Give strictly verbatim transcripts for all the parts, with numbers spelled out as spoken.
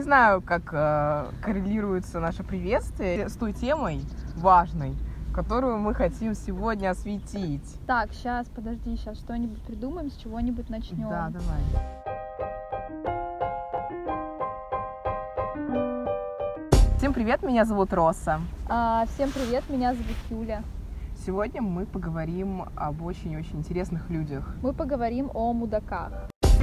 Не знаю, как э, коррелируется наше приветствие с той темой важной, которую мы хотим сегодня осветить. Так, сейчас, подожди, сейчас что-нибудь придумаем, с чего-нибудь начнем. Да, давай. Всем привет, меня зовут Роса. А, всем привет, меня зовут Юля. Сегодня мы поговорим об очень-очень интересных людях. Мы поговорим о мудаках.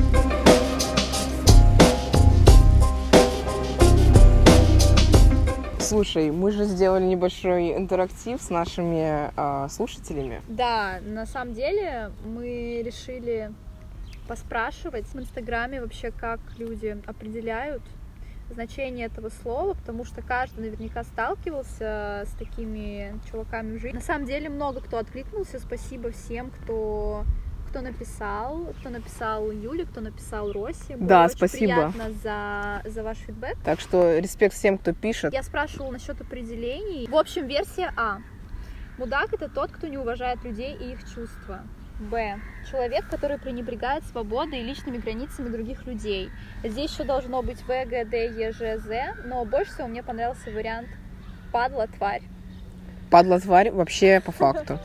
Слушай, мы же сделали небольшой интерактив с нашими э, слушателями. Да, на самом деле мы решили поспрашивать в Инстаграме вообще, как люди определяют значение этого слова, потому что каждый наверняка сталкивался с такими чуваками в жизни. На самом деле много кто откликнулся, спасибо всем, кто... кто написал, кто написал Юле, кто написал Росе. Было да, очень спасибо. приятно за, за ваш фидбэк. Так что респект всем, кто пишет. Я спрашивала насчет определений. В общем, версия А. Мудак — это тот, кто не уважает людей и их чувства. Б. Человек, который пренебрегает свободой и личными границами других людей. Здесь еще должно быть В, Г, Д, Е, Ж, З, но больше всего мне понравился вариант падла, тварь. Падла, тварь вообще по факту.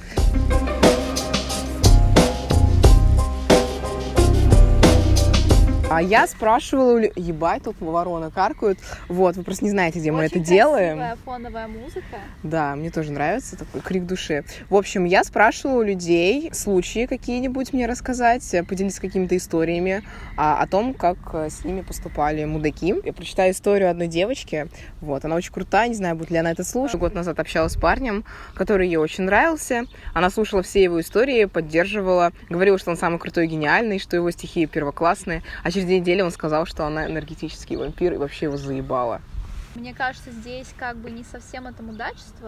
А я спрашивала, ебать, тут вороны каркают. Вот, вы просто не знаете, где мы Очень это делаем. красивая фоновая музыка. Да, мне тоже нравится такой крик души. В общем, я спрашивала у людей случаи какие-нибудь мне рассказать, поделиться какими-то историями а, о том, как с ними поступали мудаки. Я прочитаю историю одной девочки. Вот, она очень крутая, не знаю, будет ли она это слушать. Год назад общалась с парнем, который ей очень нравился. Она слушала все его истории, поддерживала, говорила, что он самый крутой и гениальный, что его стихи первоклассные. А через две недели он сказал, что она энергетический вампир и вообще его заебала. Мне кажется, здесь как бы не совсем это мудачество,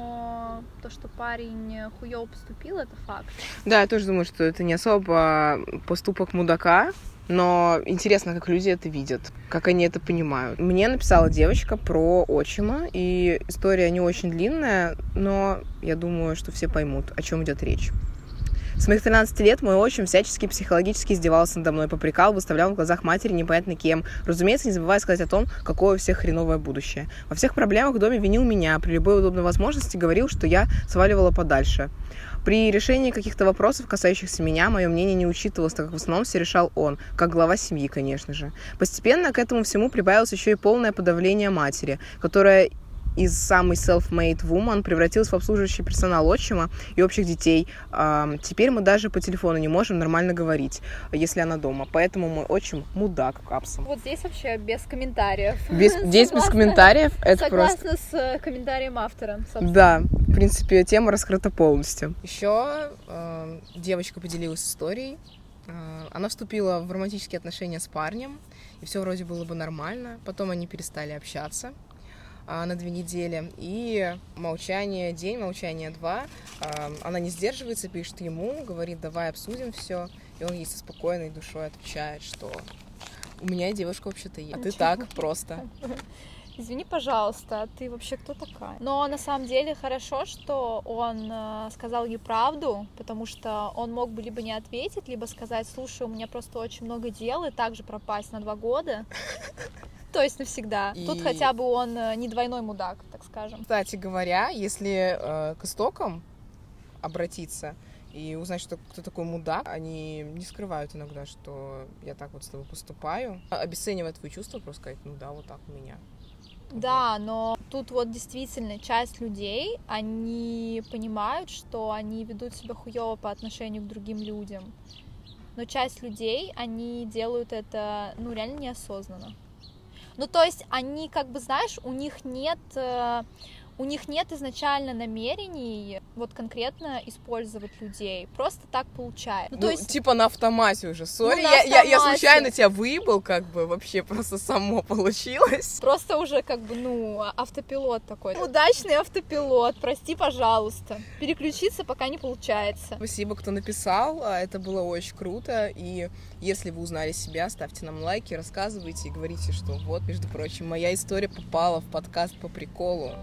но то, что парень хуёво поступил, это факт. Да, я тоже думаю, что это не особо поступок мудака, но интересно, как люди это видят, как они это понимают. Мне написала девочка про отчима, и история не очень длинная, но я думаю, что все поймут, о чем идет речь. С моих тринадцати лет мой отчим всячески психологически издевался надо мной, попрекал, выставлял в глазах матери непонятно кем. Разумеется, не забывая сказать о том, какое у всех хреновое будущее. Во всех проблемах в доме винил меня, при любой удобной возможности говорил, что я сваливала подальше. При решении каких-то вопросов, касающихся меня, мое мнение не учитывалось, так как в основном все решал он, как глава семьи, конечно же. Постепенно к этому всему прибавилось еще и полное подавление матери, которая из самой self-made woman превратилась в обслуживающий персонал отчима и общих детей. Теперь мы даже по телефону не можем нормально говорить, если она дома. Поэтому мой отчим мудак капсом. Вот здесь вообще без комментариев. Без, здесь без комментариев. Это согласна просто... с комментарием автора, собственно. Да, в принципе, тема раскрыта полностью. Еще э, девочка поделилась историей. Э, она вступила в романтические отношения с парнем, и все вроде было бы нормально. Потом они перестали общаться на две недели, и молчание день, молчание два, она не сдерживается, пишет ему, говорит, давай обсудим все, и он ей со спокойной душой отвечает, что у меня девушка вообще-то есть, а ты так просто. Извини, пожалуйста, ты вообще кто такая? Но на самом деле хорошо, что он э, сказал ей правду, потому что он мог бы либо не ответить, либо сказать, слушай, у меня просто очень много дел, и также пропасть на два года. То есть навсегда. И... Тут хотя бы он не двойной мудак, так скажем. Кстати говоря, если э, к истокам обратиться и узнать, что кто такой мудак, они не скрывают иногда, что я так вот с тобой поступаю. Обесценивая твои чувства, просто сказать, ну да, вот так у меня. Да, но тут вот действительно часть людей, они понимают, что они ведут себя хуёво по отношению к другим людям. Но часть людей, они делают это, ну, реально неосознанно. Ну, то есть они, как бы, знаешь, у них нет, э, у них нет изначально намерений вот конкретно использовать людей. Просто так получается. Ну, ну то есть... типа на автомате уже. Сори, ну, я, я, я случайно тебя выебал, как бы, вообще просто само получилось. Просто уже, как бы, ну, автопилот такой. Удачный автопилот, прости, пожалуйста. Переключиться пока не получается. Спасибо, кто написал, это было очень круто. И если вы узнали себя, ставьте нам лайки, рассказывайте и говорите, что вот, между прочим, моя история попала в подкаст по приколу.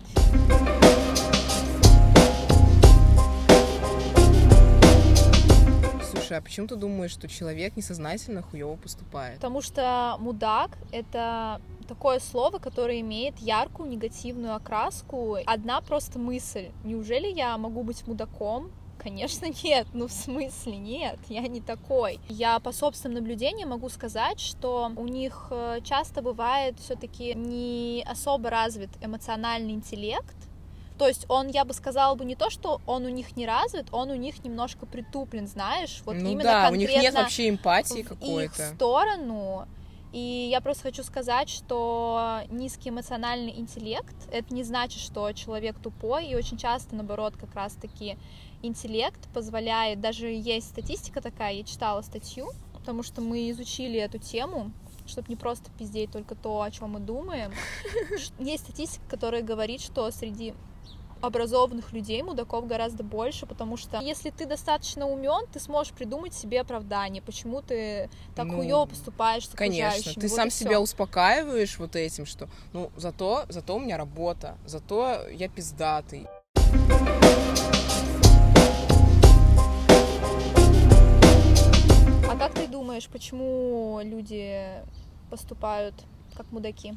Слушай, а почему ты думаешь, что человек несознательно хуёво поступает? Потому что мудак — это такое слово, которое имеет яркую негативную окраску. Одна просто мысль. Неужели я могу быть мудаком? Конечно, нет. Ну, в смысле, нет, я не такой. Я по собственным наблюдениям могу сказать, что у них часто бывает все-таки не особо развит эмоциональный интеллект. То есть он, я бы сказала бы, не то, что он у них не развит, он у них немножко притуплен, знаешь, вот ну именно да, конкретно у них нет вообще эмпатии в какой-то. их сторону. И я просто хочу сказать, что низкий эмоциональный интеллект — это не значит, что человек тупой, и очень часто, наоборот, как раз-таки интеллект позволяет, даже есть статистика такая, я читала статью, потому что мы изучили эту тему, чтобы не просто пиздеть только то, о чем мы думаем. Есть статистика, которая говорит, что среди образованных людей мудаков гораздо больше, потому что если ты достаточно умен, ты сможешь придумать себе оправдание, почему ты так ну, хуёво поступаешь с окружающими. Конечно, ты вот сам себя всё. успокаиваешь вот этим, что ну зато, зато у меня работа, зато я пиздатый. А как ты думаешь, почему люди поступают как мудаки?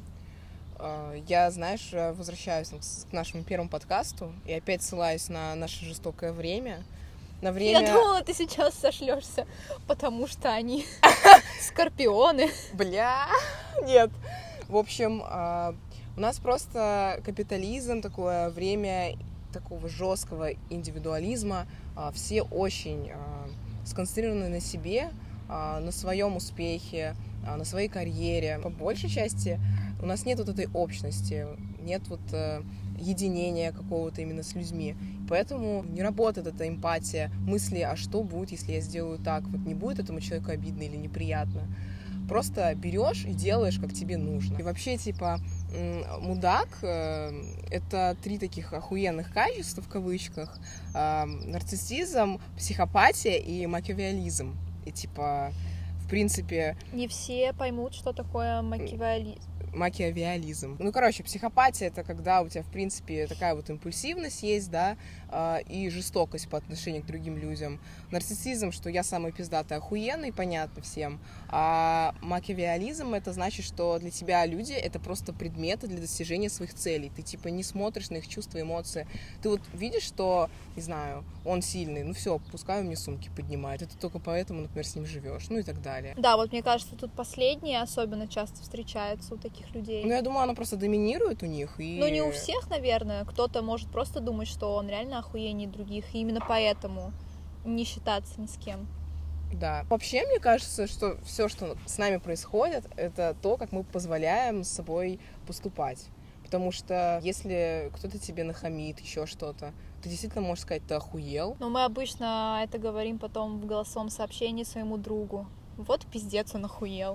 Я, знаешь, возвращаюсь к нашему первому подкасту и опять ссылаюсь на наше жестокое время. На время... Я думала, ты сейчас сошлешься, потому что они скорпионы. Бля, нет. В общем, у нас просто капитализм, такое время такого жесткого индивидуализма. Все очень сконцентрированы на себе, на своем успехе, на своей карьере. По большей части у нас нет вот этой общности, нет вот э, единения какого-то именно с людьми. Поэтому не работает эта эмпатия, мысли, а что будет, если я сделаю так? Вот не будет этому человеку обидно или неприятно? Просто берешь и делаешь, как тебе нужно. И вообще, типа, мудак э, — это три таких охуенных качества, в кавычках. Э, нарциссизм, психопатия и макиавеллизм. И, типа, в принципе... Не все поймут, что такое макиавеллизм. Макиавеллизм. Ну, короче, психопатия — это когда у тебя, в принципе, такая вот импульсивность есть, да, и жестокость по отношению к другим людям. Нарциссизм, что я самый пиздатый, охуенный, понятно всем. А макиавеллизм — это значит, что для тебя люди — это просто предметы для достижения своих целей. Ты, типа, не смотришь на их чувства, эмоции. Ты вот видишь, что, не знаю, он сильный, ну все, пускай он мне сумки поднимает. Это только поэтому, например, с ним живешь, ну и так далее. Да, вот мне кажется, тут последнее особенно часто встречается у таких людей. Ну, я думаю, оно просто доминирует у них. И... Ну, не у всех, наверное. Кто-то может просто думать, что он реально охуеннее других, и именно поэтому не считаться ни с кем. Да. Вообще, мне кажется, что все, что с нами происходит, это то, как мы позволяем с собой поступать. Потому что если кто-то тебе нахамит, еще что-то, ты действительно можешь сказать, ты охуел. Но мы обычно это говорим потом в голосовом сообщении своему другу. Вот пиздец, он охуел.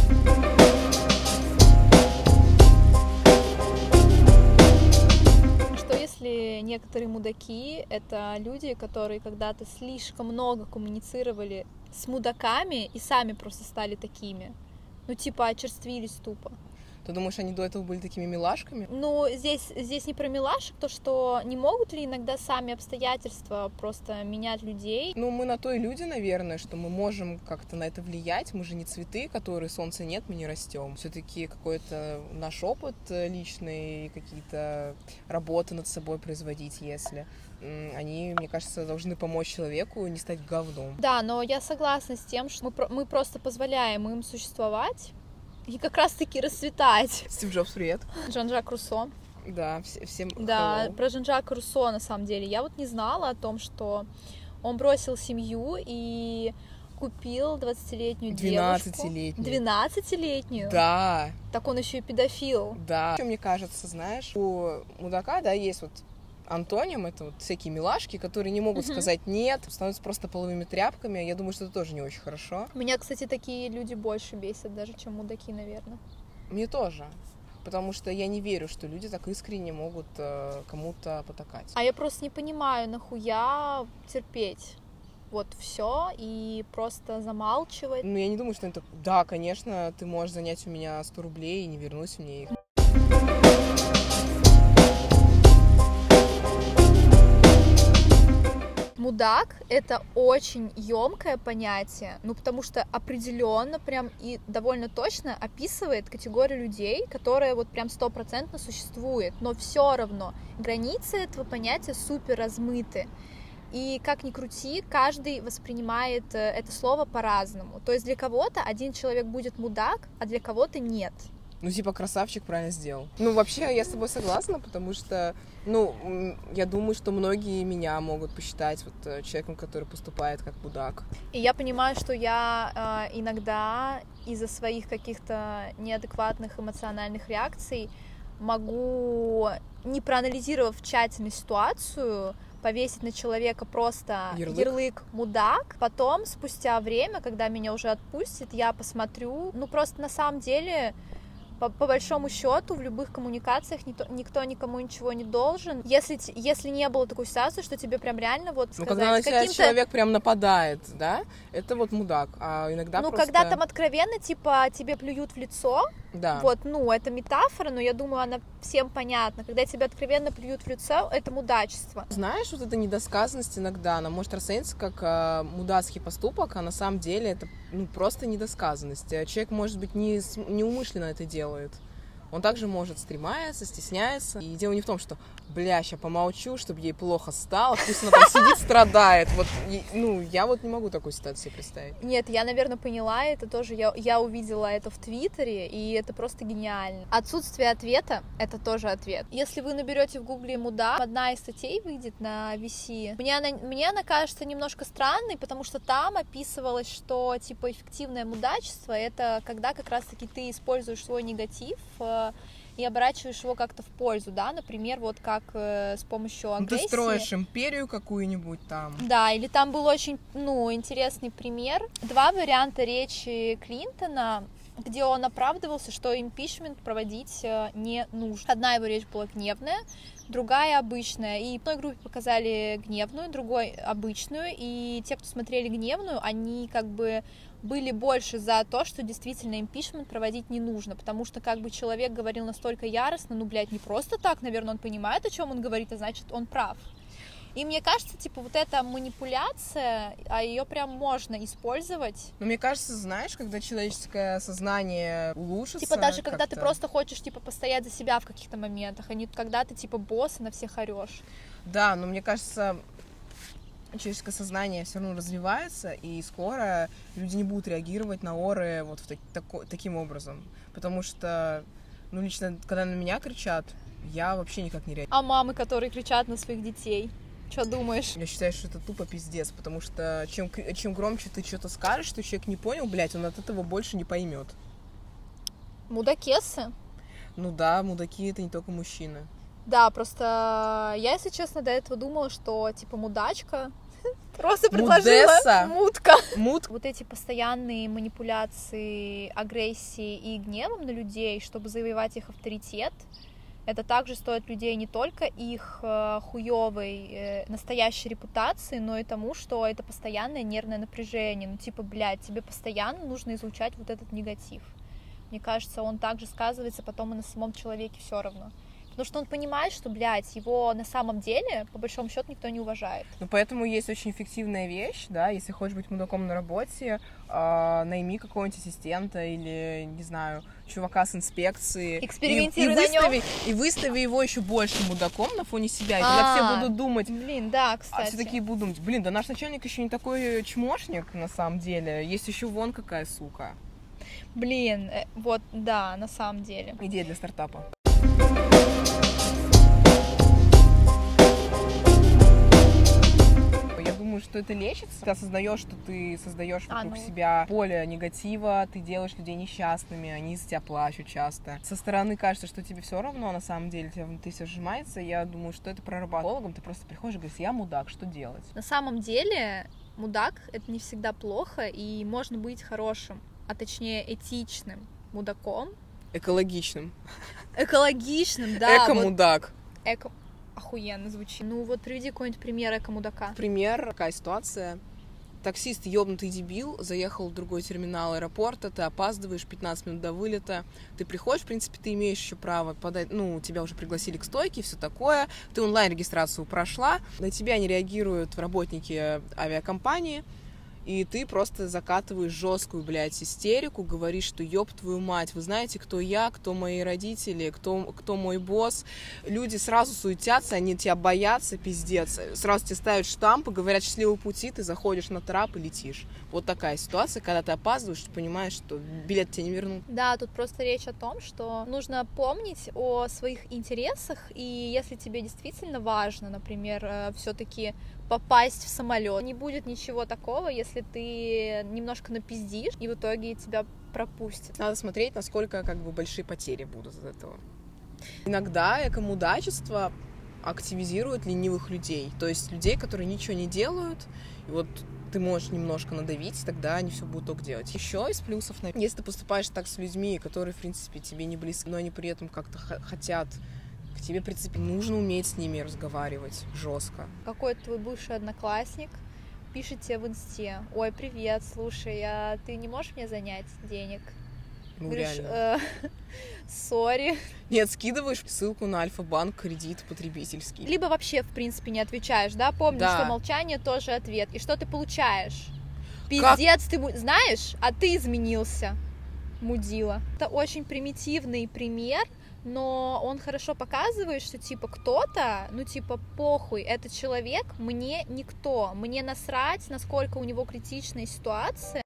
Что если некоторые мудаки — это люди, которые когда-то слишком много коммуницировали с мудаками и сами просто стали такими? Ну, типа, очерствились тупо. Ты думаешь, они до этого были такими милашками? Ну, здесь, здесь не про милашек, то, что не могут ли иногда сами обстоятельства просто менять людей? Ну, мы на то и люди, наверное, что мы можем как-то на это влиять. Мы же не цветы, которые солнца нет, мы не растем. Все-таки какой-то наш опыт личный, какие-то работы над собой производить, если... Они, мне кажется, должны помочь человеку не стать говном. Да, но я согласна с тем, что мы, мы просто позволяем им существовать и как раз-таки расцветать. Стив Джобс, привет. Жан-Жак Руссо. Да, вс- всем Да, hello. Про Жан-Жака Руссо, на самом деле. Я вот не знала о том, что он бросил семью и купил двадцатилетнюю девушку. двенадцатилетнюю. двенадцатилетнюю? Да. Так он еще и педофил. Да. Что мне кажется, знаешь, у мудака, да, есть вот антоним, это вот всякие милашки, которые не могут uh-huh. сказать «нет», становятся просто половыми тряпками. Я думаю, что это тоже не очень хорошо. Меня, кстати, такие люди больше бесят даже, чем мудаки, наверное. Мне тоже. Потому что я не верю, что люди так искренне могут э, кому-то потакать. А я просто не понимаю, нахуя терпеть вот все и просто замалчивать. Ну, я не думаю, что это... Да, конечно, ты можешь занять у меня сто рублей и не вернуть мне их. Мудак — это очень ёмкое понятие, ну потому что определенно прям и довольно точно описывает категорию людей, которая вот прям стопроцентно существует, но все равно границы этого понятия супер размыты. И как ни крути, каждый воспринимает это слово по-разному. То есть для кого-то один человек будет мудак, а для кого-то нет. Ну, типа, красавчик правильно сделал. Ну, вообще, я с тобой согласна, потому что, ну, я думаю, что многие меня могут посчитать вот человеком, который поступает как мудак. И я понимаю, что я э, иногда из-за своих каких-то неадекватных эмоциональных реакций могу, не проанализировав тщательно ситуацию, повесить на человека просто ярлык. ярлык «мудак». Потом, спустя время, когда меня уже отпустит, я посмотрю, ну, просто на самом деле... По, по большому счету, в любых коммуникациях никто, никто никому ничего не должен. Если, если не было такой ситуации, что тебе прям реально вот сказать... Ну, когда на тебя каким-то... человек прям нападает, да, это вот мудак, а иногда Ну, просто... когда там откровенно, типа, тебе плюют в лицо, да. Вот, ну, это метафора, но я думаю, она всем понятна. Когда тебе откровенно плюют в лицо, это мудачество. Знаешь, вот эта недосказанность иногда, она может расцениться как э, мудацкий поступок, а на самом деле это ну, просто недосказанность. Человек, может быть, не, неумышленно это делает. Он также может стремается, стесняется. И дело не в том, что, бля, ща помолчу, чтобы ей плохо стало, пусть она там сидит, страдает. Вот, ну, я вот не могу такую ситуацию себе представить. Нет, я, наверное, поняла это тоже. Я, я увидела это в Твиттере, и это просто гениально. Отсутствие ответа — это тоже ответ. Если вы наберете в Гугле «мудак», одна из статей выйдет на ви си. Мне она, мне она кажется немножко странной, потому что там описывалось, что, типа, эффективное мудачество — это когда как раз-таки ты используешь свой негатив и оборачиваешь его как-то в пользу, да, например, вот как э, с помощью агрессии. Ну, ты строишь империю какую-нибудь там. Да, или там был очень, ну, интересный пример. Два варианта речи Клинтона, где он оправдывался, что импичмент проводить э, не нужно. Одна его речь была гневная, другая обычная. И в одной группе показали гневную, другой обычную. И те, кто смотрели гневную, они как бы были больше за то, что действительно импичмент проводить не нужно, потому что как бы человек говорил настолько яростно, ну, блядь, не просто так, наверное, он понимает, о чем он говорит, а значит, он прав. И мне кажется, типа, вот эта манипуляция, а ее прям можно использовать. Но мне кажется, знаешь, когда человеческое сознание улучшится... Типа даже когда как-то... ты просто хочешь, типа, постоять за себя в каких-то моментах, а не когда ты, типа, босс и на всех орешь. Да, но мне кажется... человеческое сознание все равно развивается, и скоро люди не будут реагировать на оры вот в так, тако, таким образом. Потому что, ну, лично, когда на меня кричат, я вообще никак не реагирую. А мамы, которые кричат на своих детей? Что думаешь? Я считаю, что это тупо пиздец, потому что чем, чем громче ты что-то скажешь, что человек не понял, блядь, он от этого больше не поймет. Мудакесы? Ну да, мудаки — это не только мужчины. Да, просто я, если честно, до этого думала, что, типа, мудачка просто предложила Мудесса. мутка. Мут. Вот эти постоянные манипуляции агрессией и гневом на людей, чтобы завоевать их авторитет, это также стоит людей не только их э, хуёвой э, настоящей репутации, но и тому, что это постоянное нервное напряжение. Ну, типа, блядь, тебе постоянно нужно излучать вот этот негатив. Мне кажется, он также сказывается потом и на самом человеке все равно. Потому что он понимает, что, блядь, его на самом деле, по большому счету, никто не уважает. Ну, поэтому есть очень эффективная вещь, да, если хочешь быть мудаком на работе, э, найми какого-нибудь ассистента или, не знаю, чувака с инспекции. Экспериментируй и, и на выстави, нем. И выстави его еще больше мудаком на фоне себя, и тогда все будут думать... Блин, да, кстати. А все такие будут думать, блин, да наш начальник еще не такой чмошник, на самом деле, есть еще вон какая сука. Блин, э, вот, да, на самом деле. Идея для стартапа. Я думаю, что это лечится. Ты осознаешь, что ты создаешь вокруг а, ну... себя поле негатива, ты делаешь людей несчастными, они из-за тебя плачут часто. Со стороны кажется, что тебе все равно, а на самом деле тебя внутри все сжимается. Я думаю, что это проработкологом. Ты просто приходишь и говоришь, я мудак, что делать? На самом деле, мудак — это не всегда плохо, и можно быть хорошим, а точнее этичным мудаком. Экологичным. Экологичным, да. Эко-мудак. Вот, эко... Охуенно звучит. Ну вот приведи какой-нибудь пример эко-мудака. Пример, такая ситуация. таксист ёбнутый дебил, заехал в другой терминал аэропорта, ты опаздываешь пятнадцать минут до вылета, ты приходишь, в принципе, ты имеешь еще право подать, ну, тебя уже пригласили к стойке, все такое, ты онлайн-регистрацию прошла, на тебя не реагируют работники авиакомпании, и ты просто закатываешь жесткую, блядь, истерику, говоришь, что ёб твою мать, вы знаете, кто я, кто мои родители, кто, кто мой босс. Люди сразу суетятся, они тебя боятся, пиздец. Сразу тебе ставят штампы, говорят счастливого пути, ты заходишь на трап и летишь. Вот такая ситуация, когда ты опаздываешь, ты понимаешь, что билет тебе не вернут. Да, тут просто речь о том, что нужно помнить о своих интересах, и если тебе действительно важно, например, все-таки попасть в самолет, не будет ничего такого, если ты немножко напиздишь, и в итоге тебя пропустят. Надо смотреть, насколько как бы большие потери будут от этого. Иногда эко-мудачество активизирует ленивых людей, то есть людей, которые ничего не делают, и вот ты можешь немножко надавить, тогда они все будут только делать. Еще из плюсов, если ты поступаешь так с людьми, которые, в принципе, тебе не близки, но они при этом как-то хотят к тебе, в принципе, нужно уметь с ними разговаривать жестко. Какой-то твой бывший одноклассник пишет тебе в инсте: ой, привет, слушай, а ты не можешь мне занять денег? Ну, говоришь, реально. Сори. Нет, скидываешь ссылку на Альфа-банк, кредит потребительский. Либо вообще, в принципе, не отвечаешь, да? Помни, да. что молчание тоже ответ. И что ты получаешь? Пиздец, как? Ты знаешь, а ты изменился, мудила. Это очень примитивный пример, но он хорошо показывает, что, типа, кто-то, ну, типа, похуй, этот человек мне никто, мне насрать, насколько у него критичная ситуация.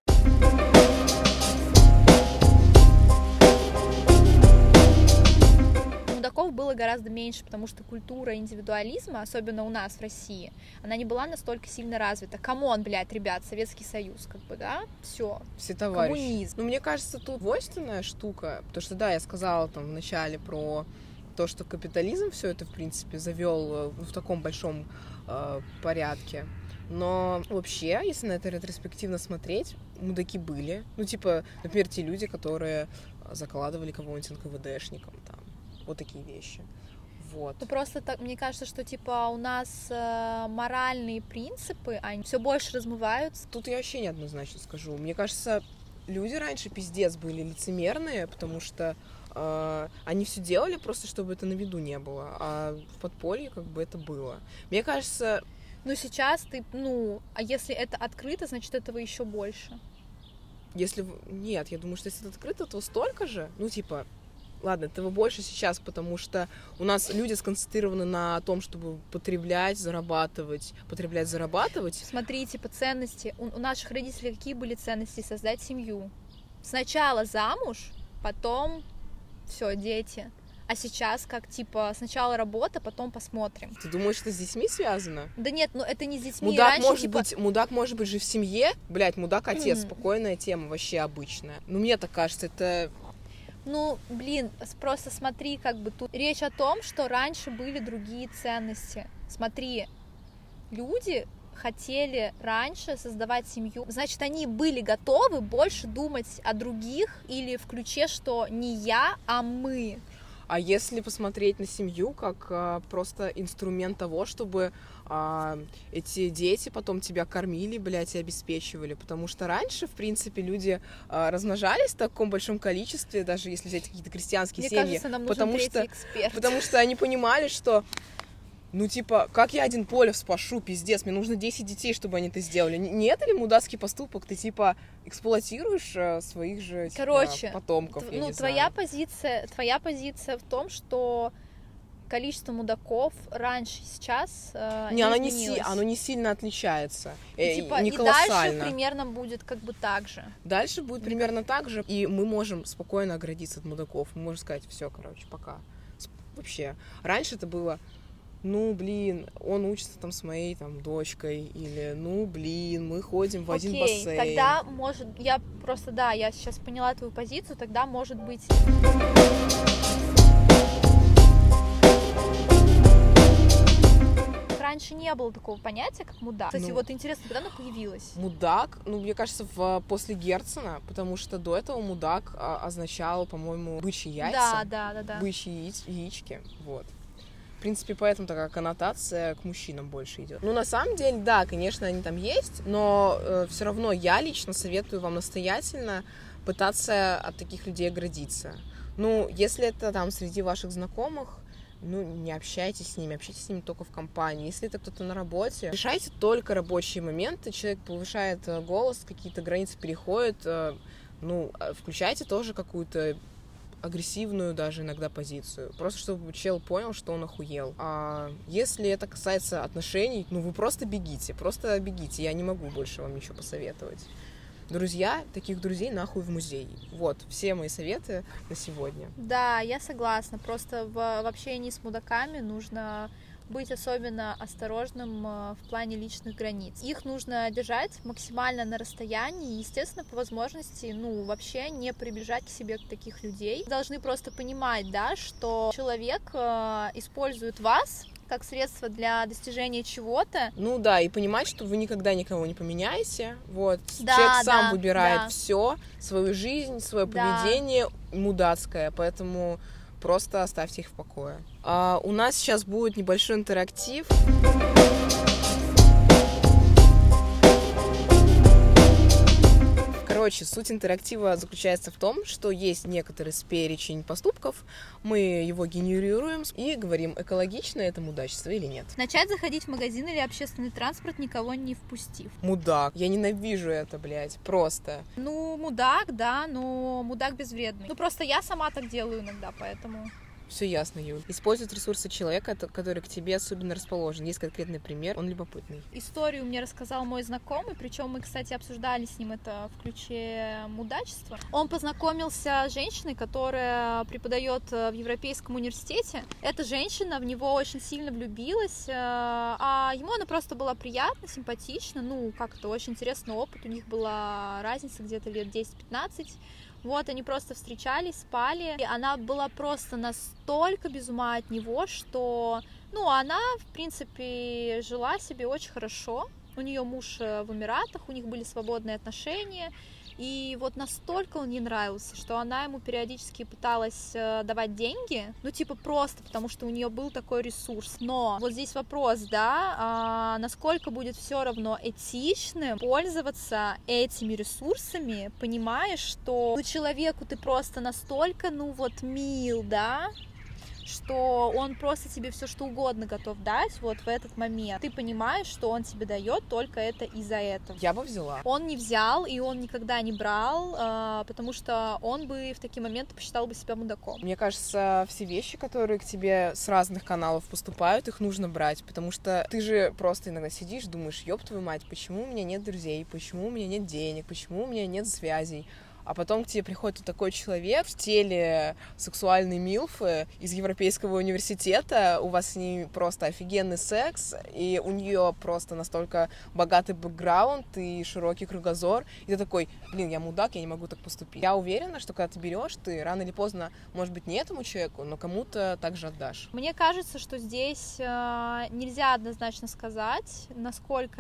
Мудаков было гораздо меньше, потому что культура индивидуализма, особенно у нас в России, она не была настолько сильно развита. Камон, блядь, ребят, Советский Союз, как бы, да, все. Все товарищи. Коммунизм. Ну, мне кажется, тут двойственная штука, потому что, да, я сказала там в начале про то, что капитализм все это, в принципе, завел в таком большом э, порядке. Но вообще, если на это ретроспективно смотреть, мудаки были. Ну, типа, например, те люди, которые закладывали кого-нибудь эн ка вэ дэшником, там. Вот такие вещи. Вот. Ну, просто так, мне кажется, что, типа, у нас э, моральные принципы, они все больше размываются. Тут я вообще неоднозначно скажу. Мне кажется, люди раньше пиздец были лицемерные, потому что э, они все делали просто, чтобы это на виду не было. А в подполье как бы это было. Мне кажется... Ну, сейчас ты, ну, а если это открыто, значит, этого еще больше. Если... Нет, я думаю, что если это открыто, то столько же. Ну, типа... Ладно, этого больше сейчас, потому что у нас люди сконцентрированы на том, чтобы потреблять, зарабатывать, потреблять, зарабатывать. Смотри, типа, ценности. У, у наших родителей какие были ценности? Создать семью. Сначала замуж, потом все, дети. А сейчас как, типа, сначала работа, потом посмотрим. Ты думаешь, что с детьми связано? Да нет, ну это не с детьми. Мудак, Раньше, может типа... быть, мудак может быть же в семье. Блять, мудак-отец, Mm. спокойная тема, вообще обычная. Ну, мне так кажется, это... Ну, блин, просто смотри, как бы тут речь о том, что раньше были другие ценности. Смотри, люди хотели раньше создавать семью, значит, они были готовы больше думать о других или в ключе, что не я, а мы. А если посмотреть на семью как а, просто инструмент того, чтобы а, эти дети потом тебя кормили, блядь, и обеспечивали, потому что раньше, в принципе, люди а, размножались в таком большом количестве, даже если взять какие-то крестьянские Мне семьи, кажется, нам нужен потому третий что, эксперт. потому что они понимали, что ну, типа, как я один Полев спашу, пиздец, мне нужно десять детей, чтобы они это сделали. Не это ли мудацкий поступок? Ты, типа, эксплуатируешь э, своих же, типа, Короче, потомков, т- я ну, не твоя знаю. позиция, твоя позиция в том, что количество мудаков раньше, сейчас э, не, не оно, не изменилось. си- оно не сильно отличается, И, э, типа, не и колоссально. дальше примерно будет как бы так же. Дальше будет примерно так же, и мы можем спокойно оградиться от мудаков. Мы можем сказать, все, короче, пока. Вообще. Раньше это было... Ну, блин, он учится там с моей там дочкой, или, ну, блин, мы ходим в один Окей, бассейн. тогда, может, я просто, да, я сейчас поняла твою позицию, тогда, может быть... Раньше не было такого понятия, как мудак. Кстати, Ну, вот интересно, когда оно появилось? Мудак, ну, мне кажется, в, после Герцена, потому что до этого мудак а, означал, по-моему, бычьи яйца. Да, да, да, да. Бычьи яиц, яички, вот. В принципе, поэтому такая коннотация к мужчинам больше идет. Ну, на самом деле, да, конечно, они там есть, но э, все равно я лично советую вам настоятельно пытаться от таких людей оградиться. Ну, если это там среди ваших знакомых, ну, не общайтесь с ними, общайтесь с ними только в компании. Если это кто-то на работе, решайте только рабочие моменты, человек повышает голос, какие-то границы переходит, ну, включайте тоже какую-то агрессивную даже иногда позицию. Просто чтобы чел понял, что он охуел. А если это касается отношений, ну, вы просто бегите, просто бегите. Я не могу больше вам ничего посоветовать. Друзья, таких друзей нахуй в музей. Вот, все мои советы на сегодня. Да, я согласна. Просто в, в общении с мудаками нужно быть особенно осторожным в плане личных границ. Их нужно держать максимально на расстоянии и, естественно, по возможности, ну, вообще не приближать к себе таких людей. Должны просто понимать, да, что человек э, использует вас как средство для достижения чего-то. Ну да, и понимать, что вы никогда никого не поменяете. Вот. Да, Человек сам да, выбирает да. все, свою жизнь, свое Да. поведение мудацкое, поэтому просто оставьте их в покое. А, у нас сейчас будет небольшой интерактив. Короче, суть интерактива заключается в том, что есть некоторый перечень поступков, мы его генерируем и говорим, экологично это мудачество или нет. Начать заходить в магазин или общественный транспорт, никого не впустив. Мудак. Я ненавижу это, блядь, просто. Ну, мудак, да, но мудак безвредный. Ну, просто я сама так делаю иногда, поэтому... Все ясно, Юль. Использовать ресурсы человека, который к тебе особенно расположен. Есть конкретный пример, он любопытный. Историю мне рассказал мой знакомый, причем мы, кстати, обсуждали с ним это в ключе мудачества. Он познакомился с женщиной, которая преподает в Европейском университете. Эта женщина в него очень сильно влюбилась, а ему она просто была приятна, симпатична, ну, как-то очень интересный опыт. У них была разница где-то лет десять-пятнадцать. Вот, они просто встречались, спали, и она была просто настолько без ума от него, что, ну, она, в принципе, жила себе очень хорошо. У нее муж в Эмиратах, у них были свободные отношения, и вот настолько он ей нравился, что она ему периодически пыталась давать деньги, ну, типа, просто потому что у нее был такой ресурс. Но вот здесь вопрос, да, а, насколько будет все равно этичным пользоваться этими ресурсами, понимаешь, что ну, человеку ты просто настолько, ну, вот, мил, да, что он просто тебе все что угодно готов дать вот в этот момент. Ты понимаешь, что он тебе дает только это из-за этого. Я бы взяла. Он не взял, и он никогда не брал, потому что он бы в такие моменты посчитал бы себя мудаком. Мне кажется, все вещи, которые к тебе с разных каналов поступают, их нужно брать, потому что ты же просто иногда сидишь, думаешь, ёб твою мать, почему у меня нет друзей, почему у меня нет денег, почему у меня нет связей. А потом к тебе приходит вот такой человек в теле сексуальной милфы из Европейского университета, у вас с ней просто офигенный секс, и у нее просто настолько богатый бэкграунд и широкий кругозор, и ты такой, блин, я мудак, я не могу так поступить. Я уверена, что когда ты берешь, ты рано или поздно, может быть, не этому человеку, но кому-то также отдашь. Мне кажется, что здесь э, нельзя однозначно сказать, насколько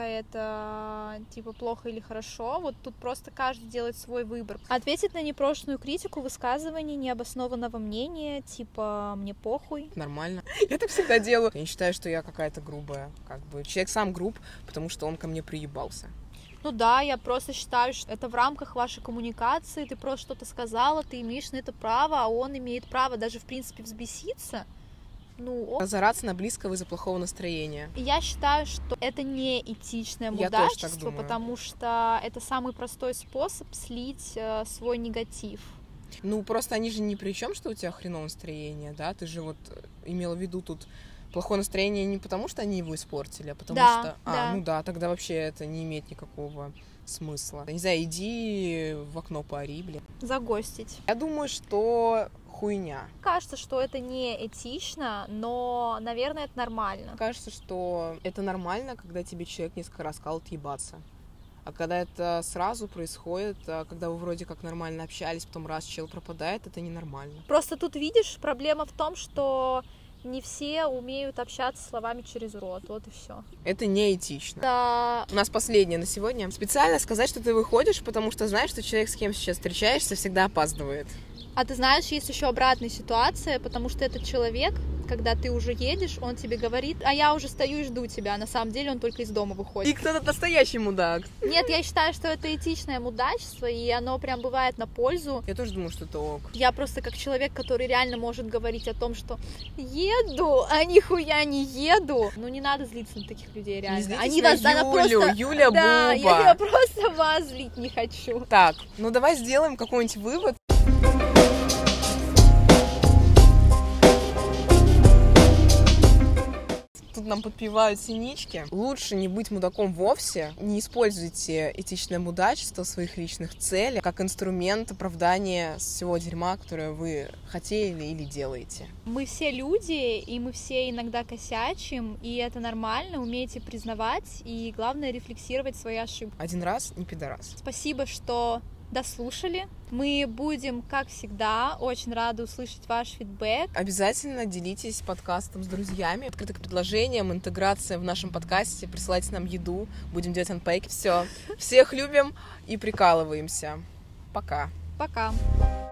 это типа плохо или хорошо, вот тут просто каждый делает свой выбор. Ответить на непрошенную критику, высказывание необоснованного мнения, типа «мне похуй». Нормально. Я так всегда делаю. Я не считаю, что я какая-то грубая. Как бы человек сам груб, потому что он ко мне приебался. Ну да, я просто считаю, что это в рамках вашей коммуникации, ты просто что-то сказала, ты имеешь на это право, а он имеет право даже, в принципе, взбеситься. Ну, разораться на близкого из-за плохого настроения. Я считаю, что это не этичное мудачество, потому что это самый простой способ слить э, свой негатив. Ну, просто они же ни при чем, что у тебя хреновое настроение, да? Ты же вот имела в виду тут плохое настроение не потому, что они его испортили, а потому да, что... Да. А, ну да, тогда вообще это не имеет никакого смысла. Не знаю, иди в окно поори, блин. Загостить. Я думаю, что... хуйня. Кажется, что это не этично, но, наверное, это нормально. Кажется, что это нормально, когда тебе человек несколько раз сказал отъебаться. А когда это сразу происходит, когда вы вроде как нормально общались, потом раз чел пропадает, это ненормально. Просто тут, видишь, проблема в том, что не все умеют общаться словами через рот, вот и все. Это неэтично. Да. У нас последнее на сегодня. Специально сказать, что ты выходишь, потому что знаешь, что человек, с кем сейчас встречаешься, всегда опаздывает. А ты знаешь, есть еще обратная ситуация, потому что этот человек, когда ты уже едешь, он тебе говорит, а я уже стою и жду тебя, а на самом деле он только из дома выходит. И кто-то настоящий мудак. Нет, я считаю, что это этичное мудачество, и оно прям бывает на пользу. Я тоже думаю, что это ок. Я просто как человек, который реально может говорить о том, что еду, а нихуя не еду. Ну не надо злиться на таких людей, реально. Не злитесь Они на вас, она Юлю, просто... Юля Да, Буба. я, я просто вас злить не хочу. Так, ну давай сделаем какой-нибудь вывод. Тут нам подпевают синички. Лучше не быть мудаком вовсе. Не используйте этичное мудачество в своих личных целях как инструмент оправдания всего дерьма, которое вы хотели или делаете. Мы все люди, и мы все иногда косячим, и это нормально, умейте признавать, и главное рефлексировать свои ошибки. Один раз не пидорас. Спасибо, что дослушали. Мы будем, как всегда, очень рады услышать ваш фидбэк. Обязательно делитесь подкастом с друзьями. Открыто к предложениям, интеграция в нашем подкасте. Присылайте нам еду, будем делать анпейки. Все. Всех любим и прикалываемся. Пока. Пока.